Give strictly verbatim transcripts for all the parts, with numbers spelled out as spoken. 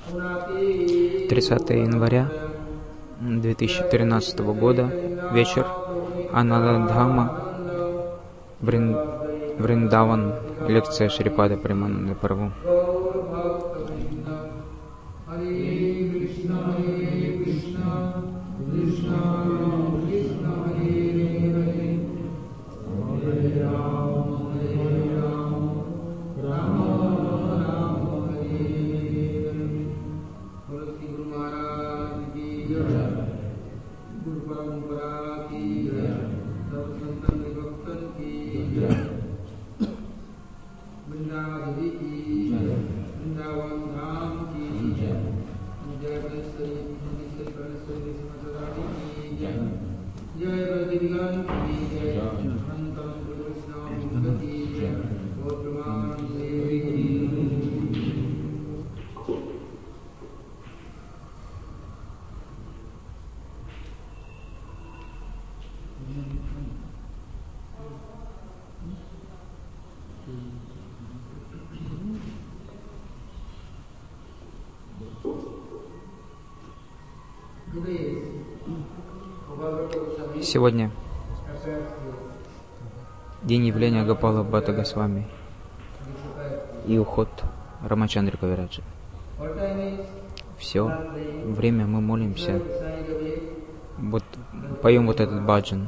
тридцатого января две тысячи тринадцатого года, вечер, Анандадхама, Врин... Вриндаван, лекция Шрипада Премананда Прабху. Сегодня день явления Гопала Бхатта Госвами и уход Рамачандры Кавираджи. Все время мы молимся, вот поем вот этот баджан.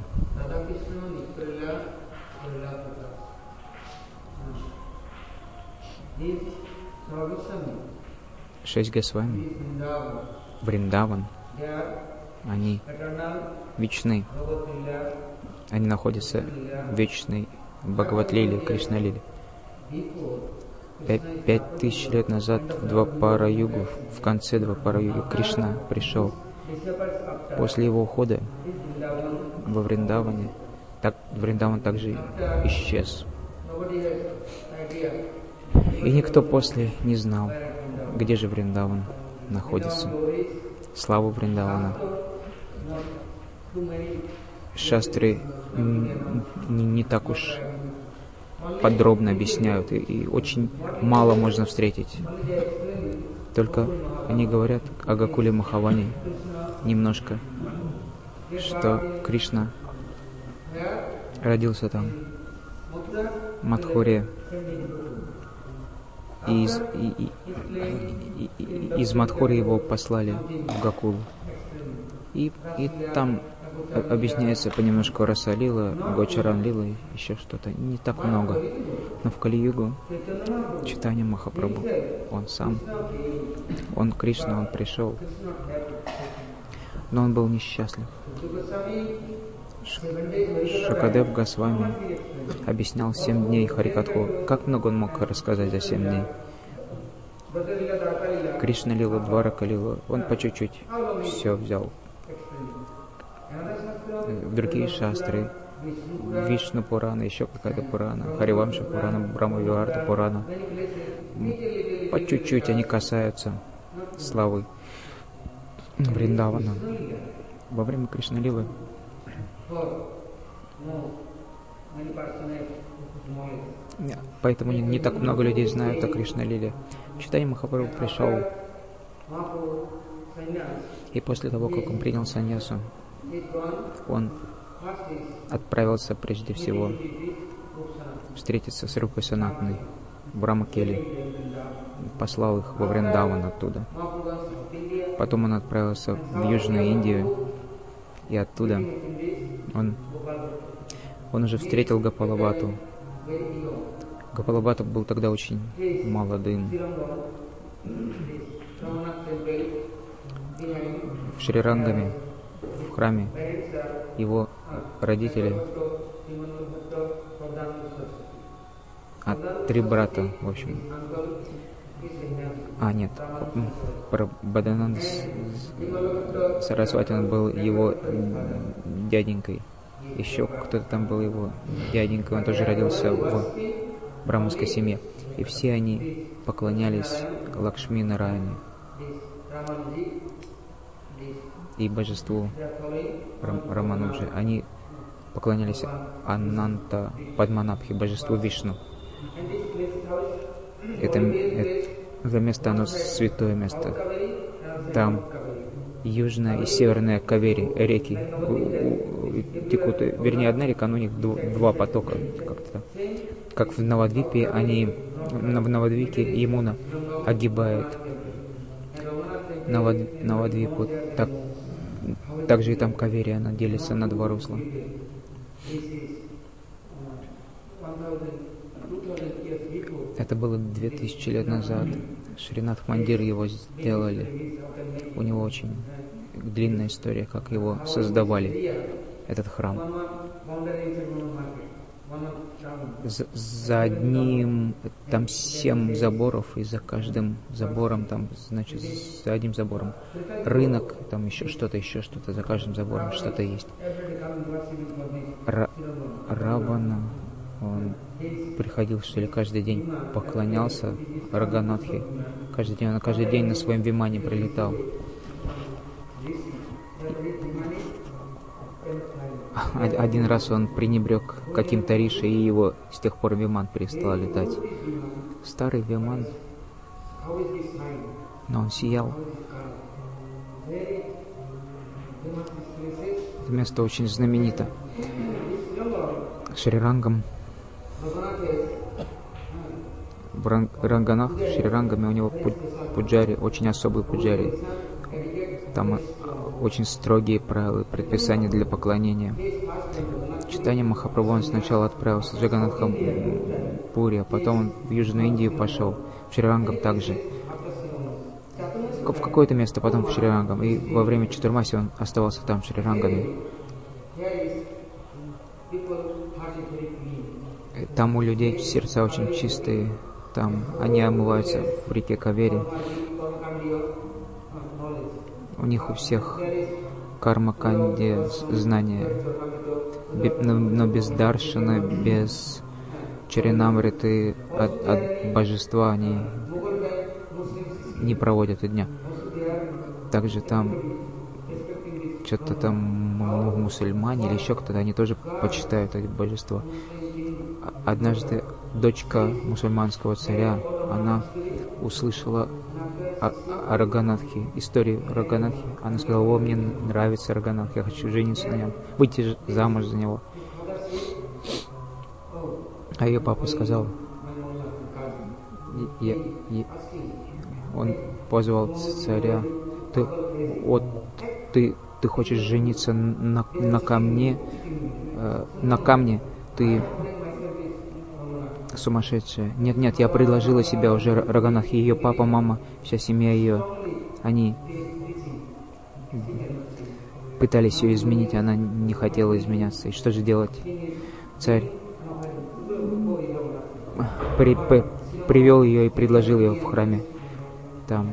Шесть Госвами, Вриндаван, они вечны, они находятся в вечной Бхагават-лиле, Кришна-лиле. Пять, пять тысяч лет назад в Двапара-югу, в конце Двапара-юга, Кришна пришел. После его ухода во Вриндаване, так, Вриндаван также исчез. И никто после не знал, где же Вриндаван находится. Славу Вриндавана. Шастры не, не так уж подробно объясняют, и, и очень мало можно встретить. Только они говорят о Гокуле Махаване немножко, что Кришна родился там, в Мадхуре, и из, и, и, и, и, из Мадхуры его послали в Гокулу. И, и там объясняется понемножку Раса Лила, Гочаран Лила, еще что-то. Не так много. Но в Кали-югу Чайтанья Махапрабху, он сам, он Кришна, он пришел. Но он был несчастлив. Шукадев Госвами объяснял семь дней Харикатху. Как много он мог рассказать за семь дней? Кришна Лила, Дварака Лила, он по чуть-чуть все взял. В другие шастры, Вишну Пурана, еще какая-то Пурана, Харивамша Пурана, Брахма Виварта Пурана, по чуть-чуть они касаются славы Вриндавана. Во время Кришна Лилы поэтому не, не так много людей знают о Кришна Лиле. Чайтанья Махапрабху пришел, и после того, как он принял саньясу, он отправился прежде всего встретиться с Рупой Санатаной в Рамакели, послал их во Вриндаван оттуда. Потом он отправился в Южную Индию, и оттуда он, он уже встретил Гопала Бхатту. Гопала Бхатта был тогда очень молодым. В Шрирангаме, в храме, его родители, а три брата, в общем. А, нет, Бадананда Сарасвати, он был его дяденькой. Еще кто-то там был его дяденькой, он тоже родился в браманской семье. И все они поклонялись Лакшми Нараяне и божеству Рам, Рамануджи. Они поклонялись Ананта Падманабхи, божеству Вишну. Это, это Это место, оно святое место. Там южная и северная Кавери, реки текут, вернее, одна река, но у них два потока, как-то. Как в Навадвипе, они, в Навадвипе Ямуна огибает Навад, Навадвипу, так, также и там Кавери, она делится на два русла. Это было две тысячи лет назад. Шринатх Мандир его сделали. У него очень длинная история, как его создавали, этот храм. За, за одним, там семь заборов, и за каждым забором, там, значит, за одним забором рынок, там еще что-то, еще что-то, за каждым забором что-то есть. Ра- Равана, он приходил, что ли, каждый день поклонялся Раганатхе. Каждый день, он каждый день на своем вимане прилетал. Один раз он пренебрег каким-то ришей, и его с тех пор виман перестал летать. Старый виман, но он сиял. Это место очень знаменито. Шрирангам, в Ранганах, в Шрирангаме у него пуджари, очень особый пуджари. Там очень строгие правила, предписания для поклонения. Читание Махапрабху он сначала отправился в Джаганатхам Пури, а потом он в Южную Индию пошел, в Шрирангам также. В какое-то место, потом в Шрирангам. И во время Чатурмаси он оставался там, в Шрирангаме. Там у людей сердца очень чистые, там они омываются в реке Кавери. У них у всех карма-канди знания, но без даршана, без чаринамриты от, от божества они не проводят и дня. Также там что-то там мусульмане или еще кто-то, они тоже почитают эти божества. Однажды дочка мусульманского царя, она услышала о, о Раганатхе, историю Раганатхи. Она сказала: о, мне нравится Раганатх, я хочу жениться на нем, выйти замуж за него. А ее папа сказал, я, я, он позвал царя: ты, вот, ты, ты хочешь жениться на, на камне, э, на камне, ты сумасшедшая. Нет, нет, я предложила себя уже Раганатх, ее папа, мама, вся семья ее, они пытались ее изменить, она не хотела изменяться. И что же делать? Царь при, при, привел ее и предложил ее в храме там.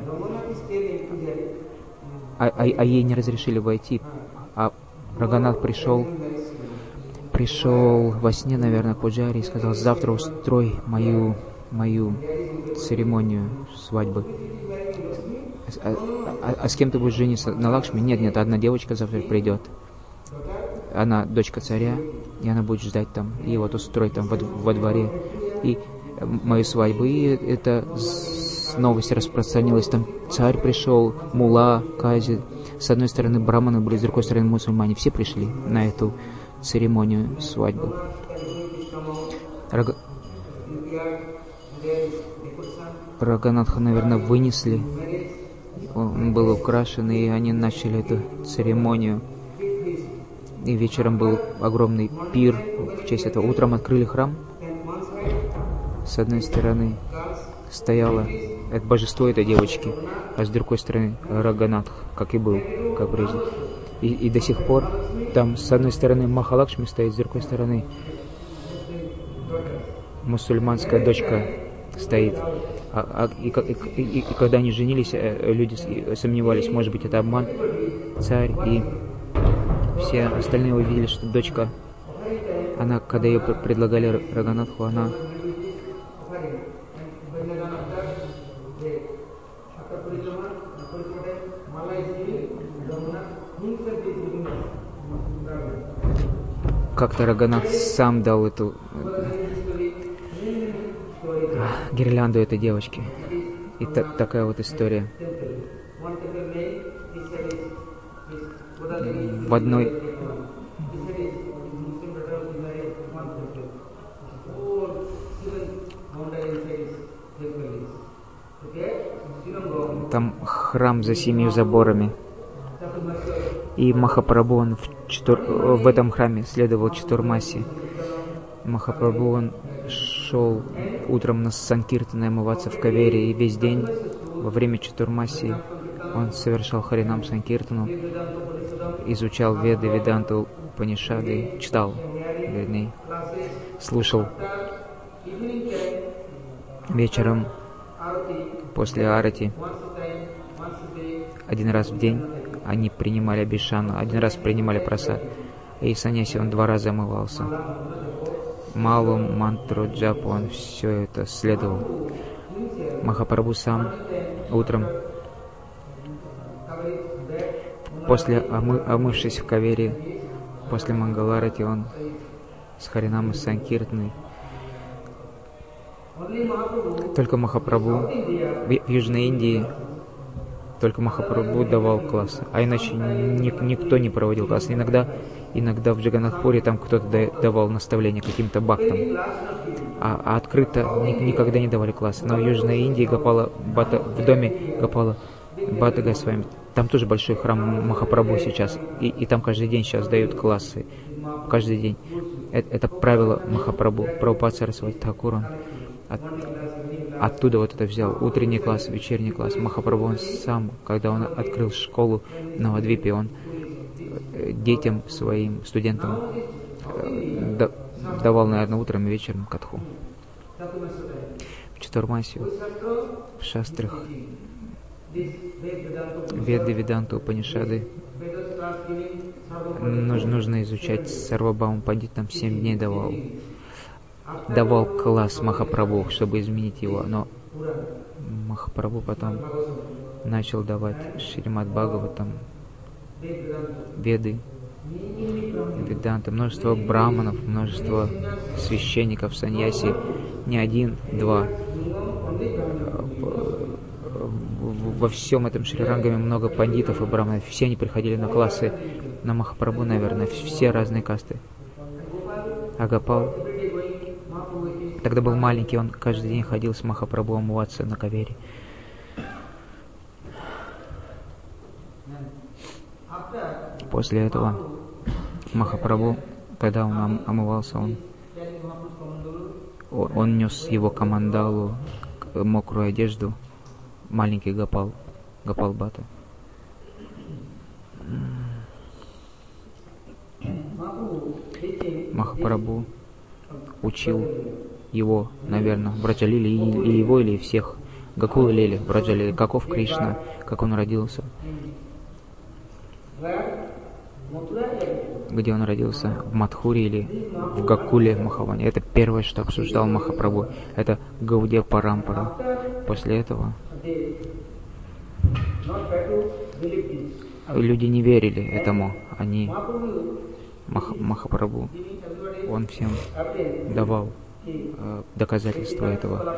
А, а, а ей не разрешили войти. А Раганатх пришел, пришел во сне, наверное, пуджари, и сказал: завтра устрой мою, мою церемонию свадьбы. А, а, а с кем ты будешь жениться? На Лакшми? Нет, нет, одна девочка завтра придет. Она дочка царя, и она будет ждать там. И вот устрой там во, во дворе и мою свадьбу. И эта новость распространилась. Там царь пришел, мула, кази. С одной стороны браманы были, с другой стороны мусульмане. Все пришли на эту церемонию свадьбы. Раг... Раганатха, наверное, вынесли. Он был украшен, и они начали эту церемонию. И вечером был огромный пир в честь этого. Утром открыли храм. С одной стороны стояло это божество этой девочки, а с другой стороны Раганатх, как и был, как прежде. И, и до сих пор там с одной стороны Махалакшми стоит, с другой стороны мусульманская дочка стоит. А, а, и, и, и, и когда они женились, люди сомневались, может быть, это обман. Царь и все остальные увидели, что дочка, она, когда ее предлагали Раганатху, она как-то Раганатх сам дал эту гирлянду этой девочке. И та, такая вот история. В одной там храм за семью заборами. И Махапрабху, он в, четур... в этом храме следовал Чатурмаси. Махапрабху, он шел утром на Санкиртана омываться в Кавере, и весь день во время Чатурмаси он совершал Харинам Санкиртану, изучал Веды, Веданту, Панишады, читал, вернее, слушал. Вечером после арати один раз в день они принимали абишану, один раз принимали прасад. И саньяси, он два раза омывался. Малу мантру джапу он все это следовал. Махапрабху сам утром, после омы, омывшись в Кавере, после Мангаларати, он с Харинамой Санкиртаной. Только Махапрабху в Южной Индии, только Махапрабху давал классы, а иначе ни, никто не проводил классы. Иногда, иногда в Джаганнатхпуре там кто-то давал наставления каким-то бхактам, а, а открыто ни, никогда не давали классы. Но в Южной Индии Гопала Бхатта, в доме Гопала Бхатта Госвами, там тоже большой храм Махапрабху сейчас, и, и там каждый день сейчас дают классы, каждый день. Это, это правило Махапрабху, Прабхупад Сарасвати Тхакур, он от, оттуда вот это взял, утренний класс, вечерний класс. Махапрабху, он сам, когда он открыл школу в Навадвипе, он детям своим, студентам да, давал, наверное, утром и вечером катху. В Чатурмасе, в шастрах, Веды, Веданту, Панишады нужно, нужно изучать. Сарвабхаум Пандит там семь дней давал. Давал класс Махапрабху, чтобы изменить его, но Махапрабху потом начал давать Шримад Бхагаватам, Веды, Веданты, множество браманов, множество священников, саньяси, не один, два. Во всем этом Шри-Рангаме много пандитов и браманов, все они приходили на классы на Махапрабху, наверное, все разные касты. А Гопал тогда был маленький, он каждый день ходил с Махапрабху омываться на Кавере. После этого Махапрабху, когда он омывался, он, он нес его камандалу, мокрую одежду, маленький Гопал, Гопал Бхатта. Махапрабху учил его, наверное, Браджалили, и его, или всех, Гакула Лили, Браджалили, каков Кришна, как он родился, где он родился, в Мадхуре или в Гакуле, в Махаване. Это первое, что обсуждал Махапрабху, это Гаудия Парампара. После этого люди не верили этому, они, Мах, Махапрабху, он всем давал э, доказательства этого.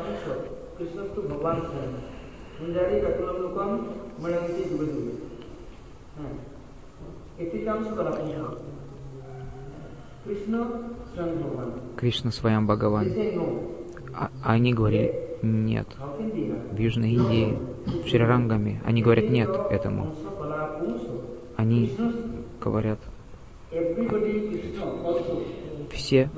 Кришна Сваям Бхагаван. А, они говорили нет. В Южной Индии, в Шри-Рангаме, они говорят нет этому. Они говорят все,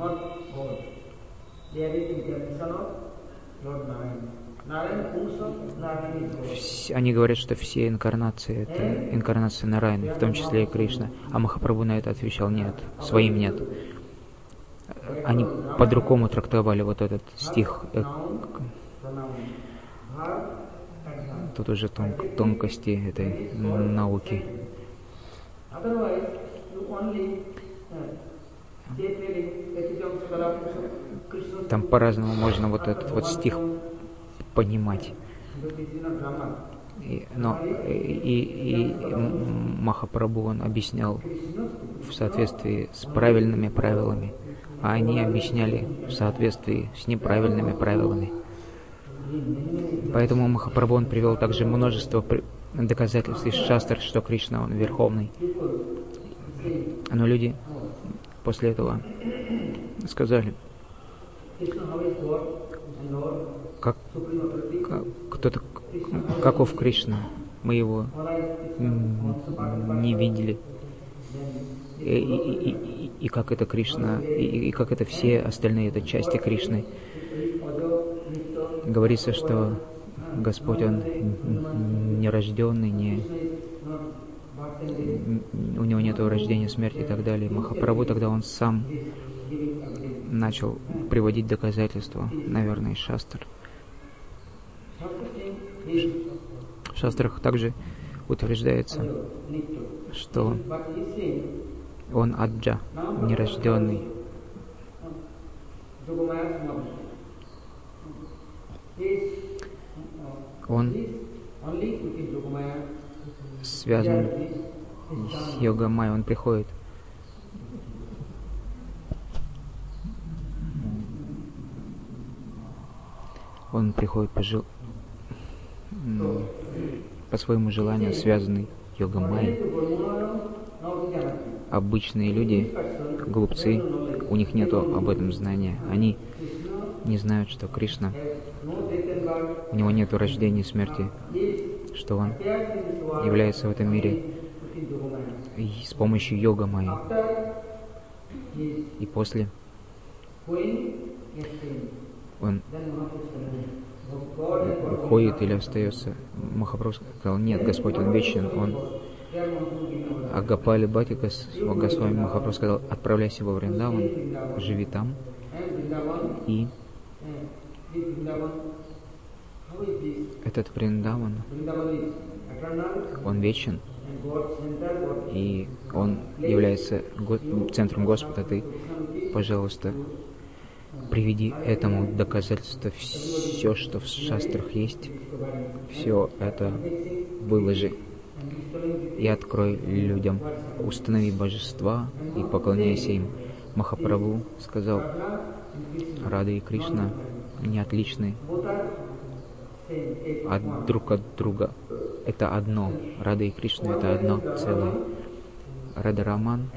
все, они говорят, что все инкарнации — это инкарнации Нараяны, в том числе и Кришна. А Махапрабху на это отвечал нет, своим нет. Они по-другому трактовали вот этот стих. Тут уже тон, тонкости этой науки. Там по-разному можно вот этот вот стих понимать. И, но и, и, и Махапрабху, он объяснял в соответствии с правильными правилами, а они объясняли в соответствии с неправильными правилами. Поэтому Махапрабху он привел также множество доказательств из шастр, что Кришна он верховный. Но люди после этого сказали, как, как кто-то, каков Кришна, мы его не видели. И, и, и, и как это Кришна, и, и как это все остальные это части Кришны. Говорится, что Господь, Он нерожденный, не, у Него нет рождения, смерти и так далее. Махапрабху тогда Он сам начал приводить доказательства, наверное, из шастр. В шастрах также утверждается, что он аджа, нерожденный. Он связан с йогамайей, он приходит. Он приходит по, жел... по своему желанию, связанный йогамайей. Обычные люди, глупцы, у них нет об этом знания. Они не знают, что Кришна, у него нет рождения и смерти, что он является в этом мире с помощью йога-майи. И после он уходит или остается. Махапрабху сказал, нет, Господь, Он вечен, Он а Гопали Бхатти Госвами Махапрабху сказал, отправляйся во Вриндаван, живи там, и этот Вриндаван, он вечен, и он является центром Господа. Ты, пожалуйста, приведи этому доказательство, все, что в шастрах есть, все это выложи. И открой людям, установи божества и поклоняйся им. Махапрабху сказал, Рада и Кришна не отличны от друг от друга. Это одно. Рада и Кришна это одно целое. Радараман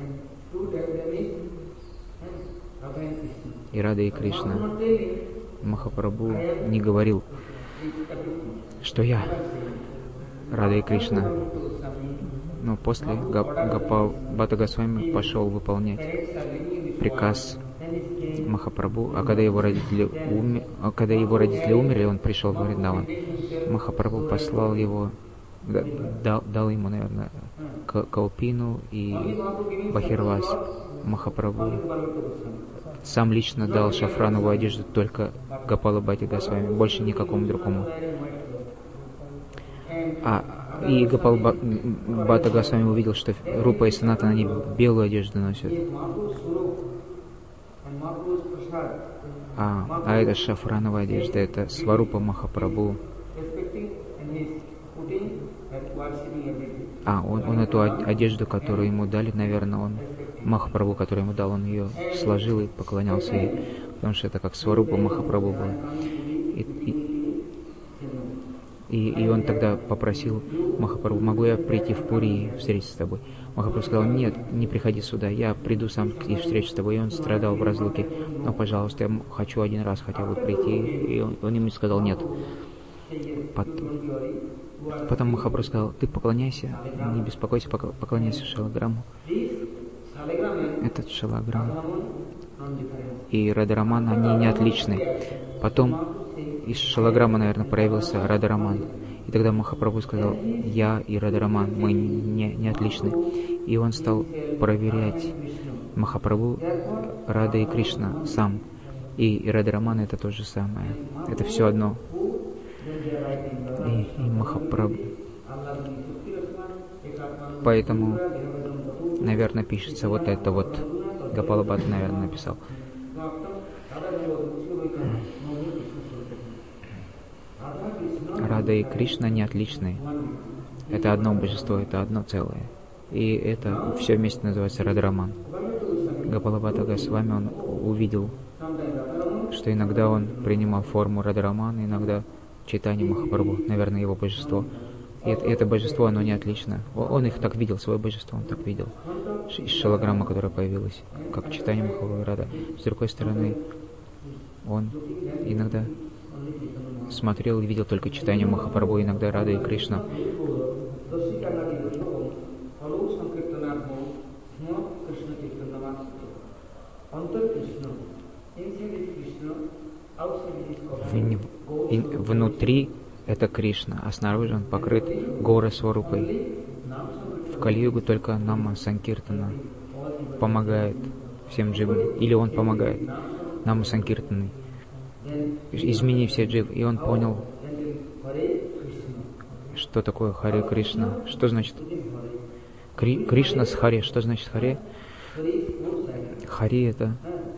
и Рада и Кришна. Махапрабху не говорил, что я Рада и Кришна. Но после Гопал Бхатта Госвами пошел выполнять приказ Махапрабху, а когда его родители, умер, а когда его родители умерли, он пришел в Вриндаван. Махапрабху послал его, дал, дал ему, наверное, Калпину и Бахирвас. Махапрабху сам лично дал шафрановую одежду только Гопала Бхатти Госвами, больше никакому другому. А и Гопал Бхатта Госвами увидел, что Рупа и Санатана, они белую одежду носят. А, а это шафрановая одежда, это Сварупа Махапрабху. А, он, он эту одежду, которую ему дали, наверное, он, Махапрабху, который ему дал, он ее сложил и поклонялся ей, потому что это как Сварупа Махапрабху было. И, и, и, и он тогда попросил Махапрабху, могу я прийти в Пури и встретиться с тобой? Махапрабху сказал, нет, не приходи сюда, я приду сам и встречусь с тобой. И он страдал в разлуке, но, пожалуйста, я хочу один раз хотя бы прийти. И он, он ему сказал, нет. Потом Махапрабху сказал, ты поклоняйся, не беспокойся, поклоняйся Шалаграму. Этот Шалаграм и Радараман, они не отличны. Потом из Шалаграма, наверное, проявился Радараман. И тогда Махапрабху сказал, я и Радараман, мы не, не отличны. И он стал проверять Махапрабху, Рада и Кришна сам. И, и Радараман это то же самое. Это все одно. И, и Махапрабху. Поэтому, наверное, пишется вот это вот. Гопала Бхатта, наверное, написал. Рада и Кришна не отличны. Это одно божество, это одно целое. И это все вместе называется Радараман. Гопала Бхатта Госвами, он увидел, что иногда он принимал форму Радарамана, иногда Чайтанья Махапрабху, наверное, его божество. И это, это божество, оно не отлично. Он их так видел, свое божество он так видел. Из шилограммы, которая появилась, как Чайтанья Махапрабху и Рада. С другой стороны, он иногда смотрел и видел только Чайтанью Махапрабху, иногда Рада и Кришна. Внутри это Кришна, а снаружи он покрыт Гора Сварупой. В Кали-югу только Нама Санкиртана помогает всем дживам, или он помогает Нама Санкиртаной. Измени все дживы. И он понял, что такое Харе Кришна. Что значит Кри, Кришна с Харе? Что значит Харе? Харе это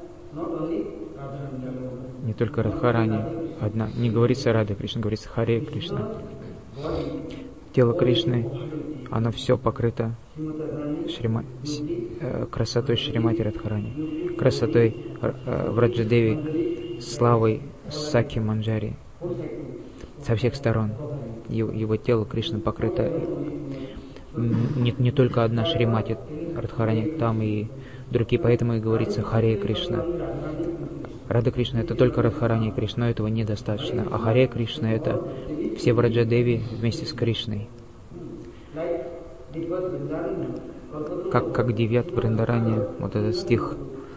не только Радхарани, одна. Не говорится Рада Кришна, говорится Харе Кришна. Тело Кришны, оно все покрыто Шрима, э, красотой Шримати Радхарани, красотой э, Враджадеви, славой Саки Манджари со всех сторон. Его, его тело Кришны покрыто не, не только одна Шримати Радхарани, там и другие, поэтому и говорится Харе Кришна. Рада Кришна это только Радхарани и Кришна, этого недостаточно. А Харе Кришна это все Враджадеви вместе с Кришной. Как, как Дивьят Вриндарани, вот этот стих.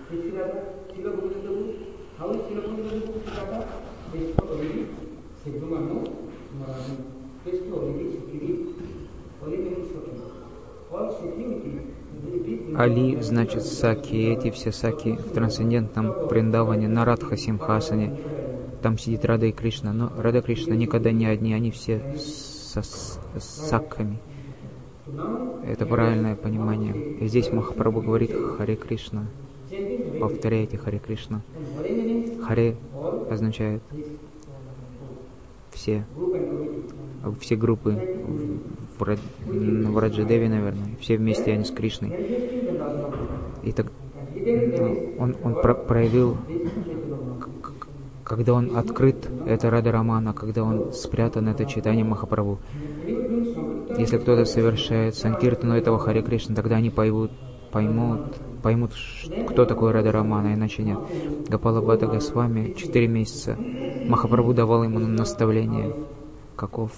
Али значит саки, эти все саки в трансцендентном Вриндаване, на Радха Симхасане, там сидит Рада и Кришна, но Рада и Кришна никогда не одни, они все со с, с сакками. Это правильное понимание. И здесь Махапрабху говорит Харе Кришна, повторяйте Харе Кришна. Харе означает все, все группы в, Рад, в Раджадеве, наверное, все вместе они с Кришной. И так он, он про, проявил, когда он открыт, это Рада Рамана, когда он спрятан, это Чайтанья Махапрабху. Если кто-то совершает санкиртану этого Харе Кришна, тогда они поймут, поймут, поймут, кто такой Рада Рамана, иначе нет. Гопала Бхатта Госвами четыре месяца Махапрабху давал ему наставление, каков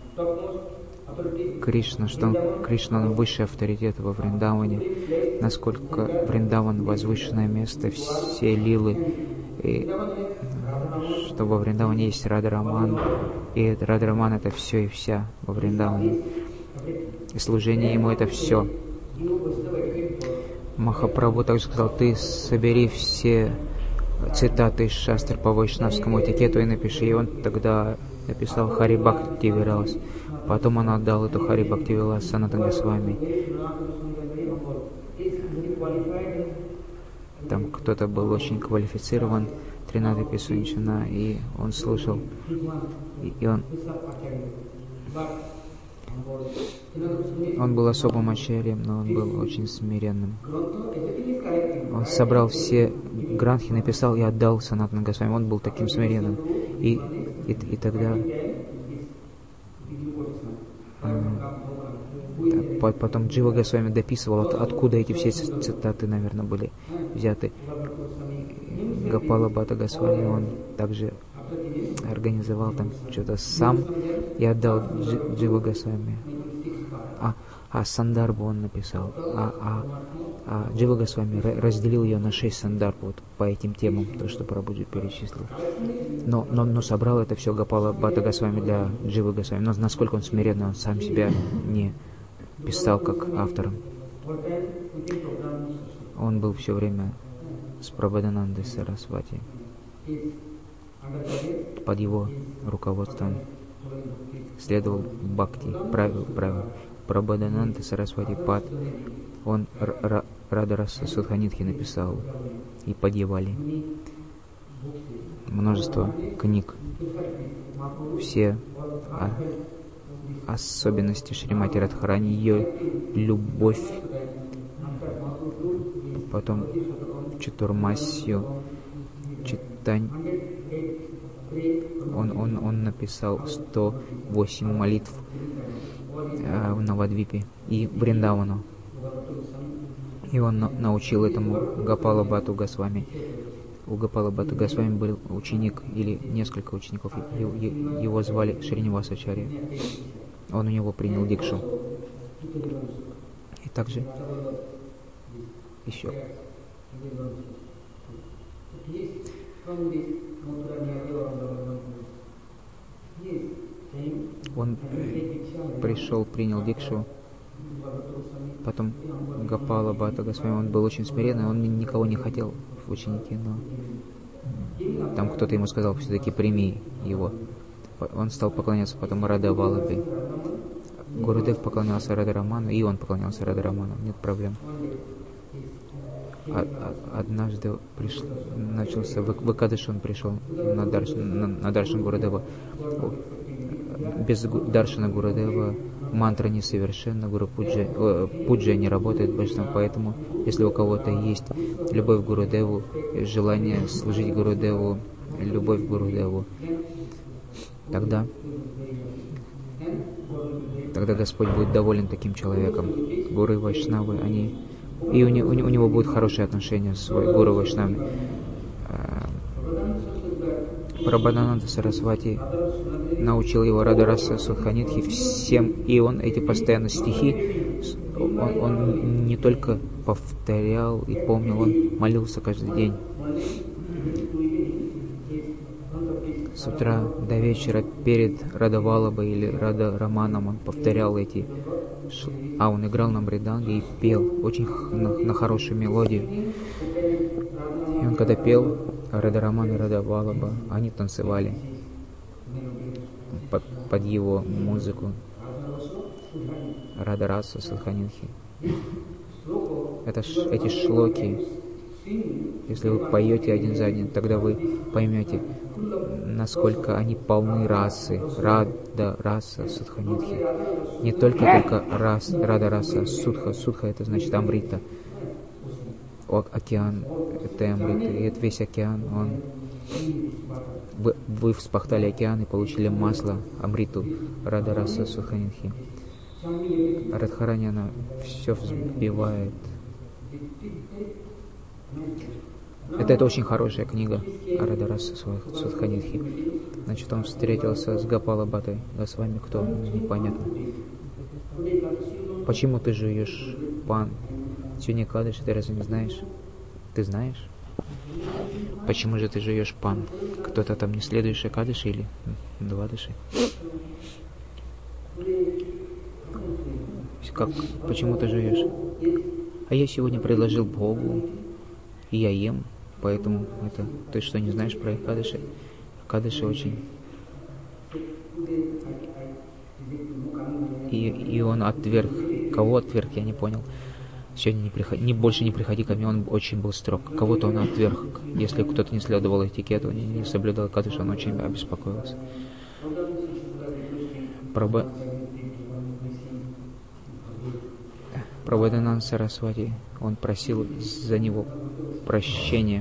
Кришна, что он, Кришна он высший авторитет во Вриндаване, насколько Вриндаван возвышенное место, все лилы, и что во Вриндаване есть Рада Раман, и Рада Раман это все и вся во Вриндаване, и служение ему это все. Махапрабху также сказал: ты собери все цитаты из шастр по вайшнавскому этикету и напиши. И он тогда написал Хари Бхакти Вилас. Потом он отдал эту Хари Бхакти Вилас Санатана Госвами. Там кто-то был очень квалифицирован, Тринада Писунчина, и он слушал, и, и он Он был особым ачарьем, но он был очень смиренным. Он собрал все гранхи, написал и отдал Санатана Госвами. Он был таким смиренным. И, и, и тогда э, потом Джива Госвами дописывал, от, откуда эти все цитаты, наверное, были взяты. Гопала Бхатта Госвами, он также организовал там что-то сам и отдал Джива Госвами. А, а Сандарбу он написал. А, а, а Джива Госвами разделил ее на шесть сандарб вот по этим темам, то, что Прабхуджи перечислил. Но, но, но собрал это все Гопала Бхатта Госвами для Джива Госвами. Но насколько он смиренный, он сам себя не писал как автором. Он был все время с Прабхаданандой Сарасвати. Под его руководством следовал Бхакти, правил, правил. Прабхадананда Сарасвати Пад, он Радараса Судханитхи написал, и Падьявали. Множество книг. Все о особенности Шримати Радхарани, ее любовь, потом Чатурмасью, читань, Он, он, он написал сто восемь молитв э, в Навадвипе и Вриндавану. И он на, научил этому Гопала Бхатту Госвами. У Гопала Бхатта Госвами был ученик или несколько учеников. Его звали Шринивасачарья. Он у него принял дикшу. И также еще он пришел, принял дикшу. Потом Гопала Бхатта Госвами, он был очень смиренный, он никого не хотел в ученики, но там кто-то ему сказал, все-таки прими его. Он стал поклоняться потом Рада Валабхи. Гурудев поклонялся Рада Раману, и он поклонялся Рада Раману, нет проблем. А, а, однажды приш... начался, в, в Экадаши он пришел на, дарш... на, на Даршан Гурудева. Без Даршана Гурудева мантра несовершенна, Гуру Пуджа, э, Пуджа не работает большинством, поэтому если у кого-то есть любовь к Гурудеву, желание служить Гурудеву, любовь к Гурудеву, тогда, тогда Господь будет доволен таким человеком. Гуру и Вайшнавы, они, и у, не, у, у него будут хорошие отношения с Гуру Вайшнавами. Прабхадананда Сарасвати научил его Радараса Судханитхи всем, и он эти постоянно стихи, он, он не только повторял и помнил, он молился каждый день. С утра до вечера перед Радавалабой или Рада Раманом он повторял эти, а он играл на мриданге и пел очень на, на хорошую мелодию. И он когда пел, Рада Раман и Рада Валаба, они танцевали под, под его музыку. Рада Раса Судханитхи. Это, эти шлоки, если вы поете один за одним, тогда вы поймете, насколько они полны расы. Рада Раса Судханитхи. Не только только рас, Рада Раса Судха. Судха это значит Амрита. О, океан это Амрита. И это весь океан, он... Вы, вы вспахтали океан и получили масло Амриту. Рада Раса Судханитхи. Радхарани, она все взбивает. Это, это очень хорошая книга Рада Раса Судханитхи. Значит, он встретился с Гопала Бхаттой Госвами, кто, непонятно. Почему ты жуешь пан? Сегодня Экадаши, ты разве не знаешь? Ты знаешь? Почему же ты жуешь пан? Кто-то там не следуешь Экадаши или Двадаши? Как? Почему ты жуешь? А я сегодня предложил Богу, и я ем, поэтому это... Ты что, не знаешь про Экадаши? Экадаши очень... И, и он отверг. Кого отверг, я не понял. Сегодня не приходи, не, больше не приходи ко мне, он очень был строг. Кого-то он отверг. Если кто-то не следовал этикету, не, не соблюдал Экадаши, он очень обеспокоился. Праба... Прабхадананда Сарасвати, он просил за него прощения.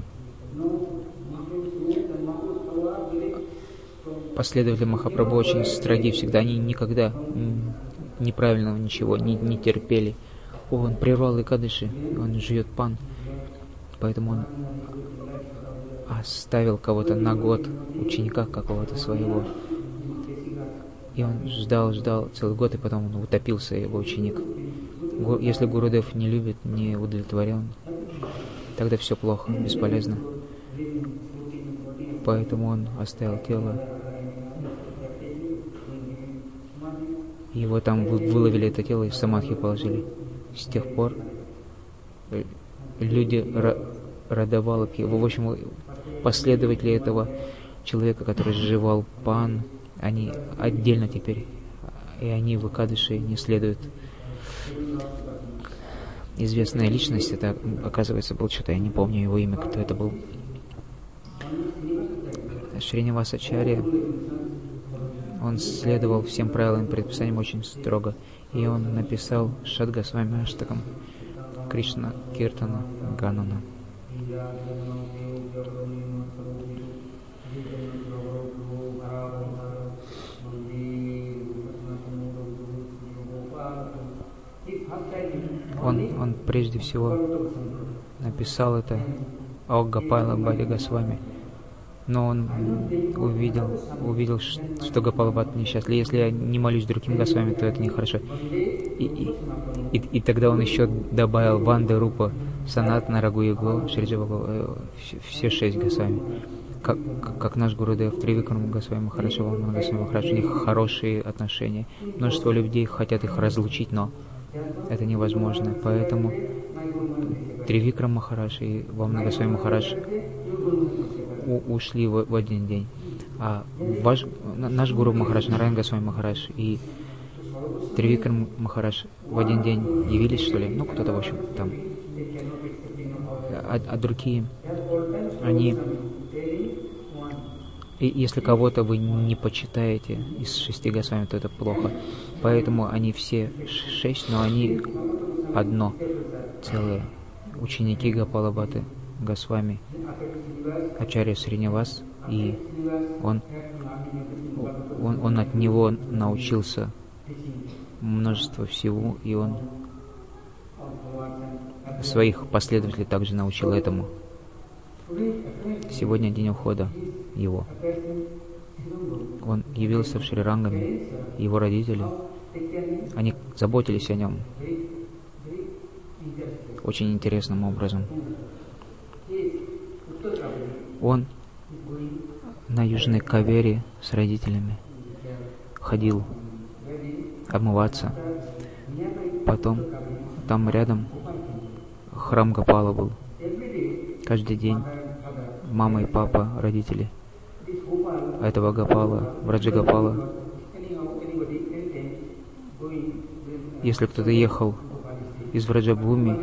Последователи Махапрабху очень строги всегда, они никогда неправильного ничего не, не терпели. О, он прервал Экадаши, он жует пан, поэтому он оставил кого-то на год, ученика какого-то своего. И он ждал, ждал целый год, и потом он утопился, его ученик. Если Гурудев не любит, не удовлетворен, тогда все плохо, бесполезно. Поэтому он оставил тело. Его там выловили, это тело, и в самадхи положили. С тех пор люди Радавалабхи, в общем, последователи этого человека, который жевал пан, они отдельно теперь, и они в Экадаши не следуют. Известная личность, это, оказывается, был что-то, я не помню его имя, кто это был. Шринивасачарья, он следовал всем правилам и предписаниям очень строго, и он написал Шад Госвами Аштакам Кришна Киртана Ганана. Он, он прежде всего написал это о Гопала Бхатте Госвами, но он увидел, увидел, что Гопала Бхатта несчастлив. Если я не молюсь другим Госвами, то это нехорошо. И, и, и, и тогда он еще добавил Ванда Рупа, Санатана, Рагу-Югла, Шриджа, все шесть Госвами. Как, как наш Гурудев, Тривикрама Госвами Махарадж, Вамана Госвами Махарадж, у них хорошие отношения. Множество людей хотят их разлучить, но это невозможно. Поэтому Тривикрама Махарадж и Вамана Госвами Махарадж у, ушли в, в один день. А ваш, наш Гуру Махарадж, Нараян Госвами Махарадж и Тривикрама Махарадж в один день явились, что ли? Ну, кто-то, в общем, там. А, а другие, они... И если кого-то вы не почитаете из шести Госвами, то это плохо. Поэтому они все шесть, но они одно целое. Ученики Гопала Бхатты Госвами, Ачарья Сринивас, и он, он, он от него научился множество всего, и он своих последователей также научил этому. Сегодня день ухода его. Он явился в Шри-Рангаме, его родители, они заботились о нем очень интересным образом. Он на Южной Кавери с родителями ходил обмываться. Потом там рядом храм Гопала был. Каждый день мама и папа, родители этого Гопала, Враджа Гопала, если кто-то ехал из Враджабхуми,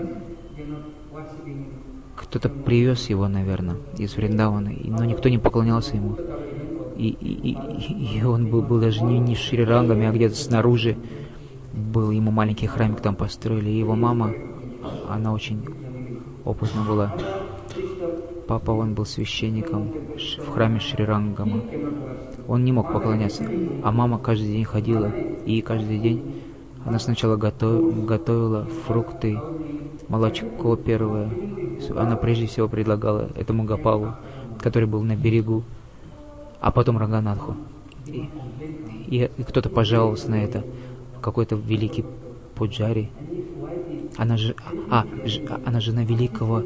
кто-то привез его, наверное, из Вриндавана, но никто не поклонялся ему. И, и, и, и он был, был даже не, не в Шри-Рангаме, а где-то снаружи был, ему маленький храмик там построили. И его мама, она очень опытна была. Папа, он был священником в храме Шри-Рангама. Он не мог поклоняться, а мама каждый день ходила, и каждый день она сначала готов, готовила фрукты, молочко первое. Она прежде всего предлагала этому Гопалу, который был на берегу, а потом Ранганатху. И, и, и кто-то пожаловался на это, какой-то великий пуджари. Она же, а, ж, она жена великого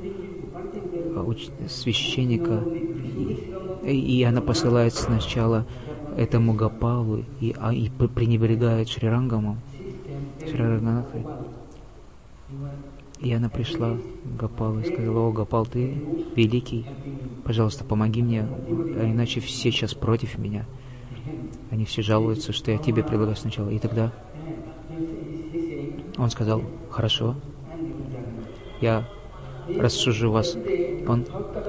священника, и, и она посылает сначала этому Гопалу и, а, и пренебрегает Шри-Рангамом, Шри-Ранганатхой. И она пришла к Гопалу и сказала: «О, Гопал, ты великий, пожалуйста, помоги мне, а иначе все сейчас против меня. Они все жалуются, что я тебе предлагаю сначала». И тогда он сказал: «Хорошо, я рассужу вас». Он,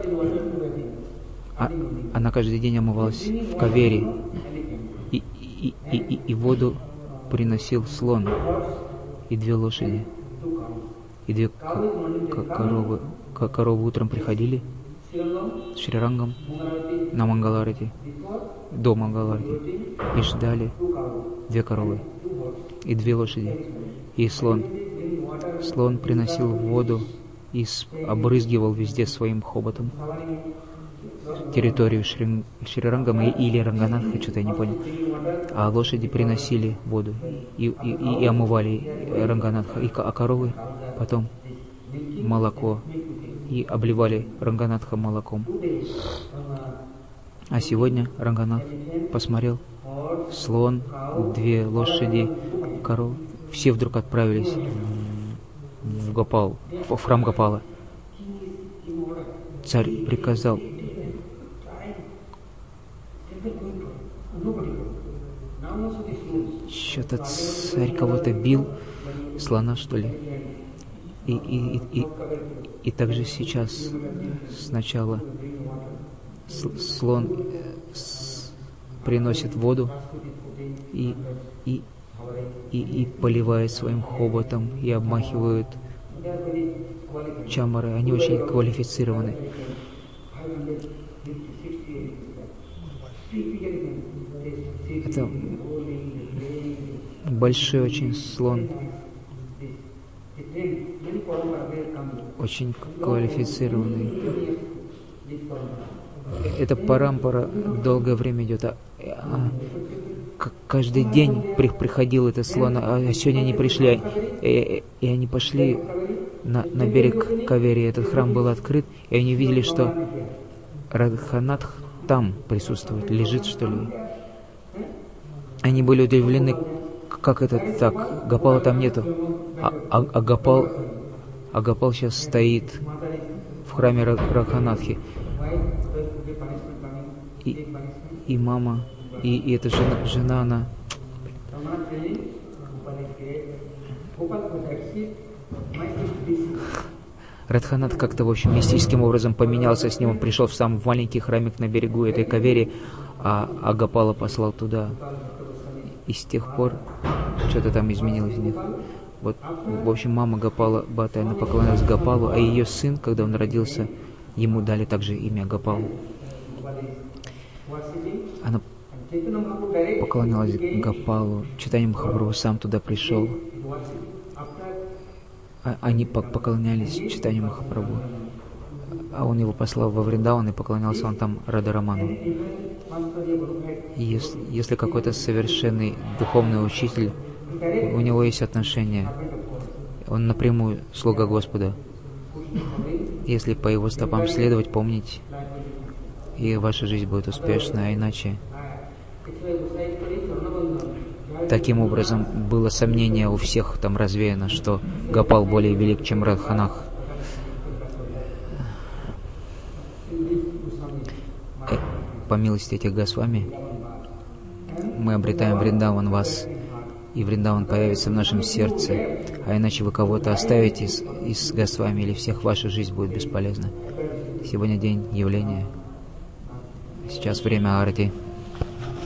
а, она каждый день омывалась в Кавери, и, и, и, и, и воду приносил слон, и две лошади, и две коровы. Коровы утром приходили с Шри-Рангам на Мангаларати, до Мангаларати, и ждали две коровы и две лошади, и слон. Слон приносил воду и обрызгивал везде своим хоботом территорию Шри, Шри-Рангама или Ранганатха, что-то я не понял. А лошади приносили воду и, и, и, и омывали Ранганатха, и, а коровы потом молоко и обливали Ранганатха молоком. А сегодня Ранганатх посмотрел: слон, две лошади, коровы, все вдруг отправились в Гопал, в храм Гопала. Царь приказал: что-то царь кого-то бил, слона, что ли. И, и, и, и, и также сейчас сначала слон приносит воду и, и, и, и поливает своим хоботом, и обмахивают чамары. Они очень квалифицированы. Это большой очень слон. очень квалифицированный. Эта парампара долгое время идет. А, а, каждый день при, приходил этот слон, а сегодня они пришли, и, и они пошли на, на берег Кавери. Этот храм был открыт, и они видели, что Радханатх там присутствует, лежит, что ли. Они были удивлены, как это так, Гопала там нету, а, а, а, Гопал, а Гопал сейчас стоит в храме Радханатхи. И, и мама, и, и эта жена, жена, она... Радханат как-то, в общем, мистическим образом поменялся с ним. Он пришел в самый маленький храмик на берегу этой Кавери, а, а Гопала послал туда. И с тех пор что-то там изменилось в них. Вот, в общем, мама Гопала Бхатта, она поклонялась Гопалу, а ее сын, когда он родился, ему дали также имя Гопал. Она поклонялась Гопалу. Чайтанья Махапрабху сам туда пришел. А, они поклонялись Чайтанье Махапрабху. А он его послал во Вриндаван, и поклонялся он там Радхараману. И если, если какой-то совершенный духовный учитель, у него есть отношение, он напрямую слуга Господа. Если по его стопам следовать, помнить, и ваша жизнь будет успешна, а иначе... Таким образом, было сомнение у всех там развеяно, что Гопал более велик, чем Радханатх. По милости этих Госвами мы обретаем Вриндаван вас, и Вриндаван появится в нашем сердце, а иначе вы кого-то оставите из, из Госвами, или всех, ваша жизнь будет бесполезна. Сегодня день явления. Сейчас время Арати.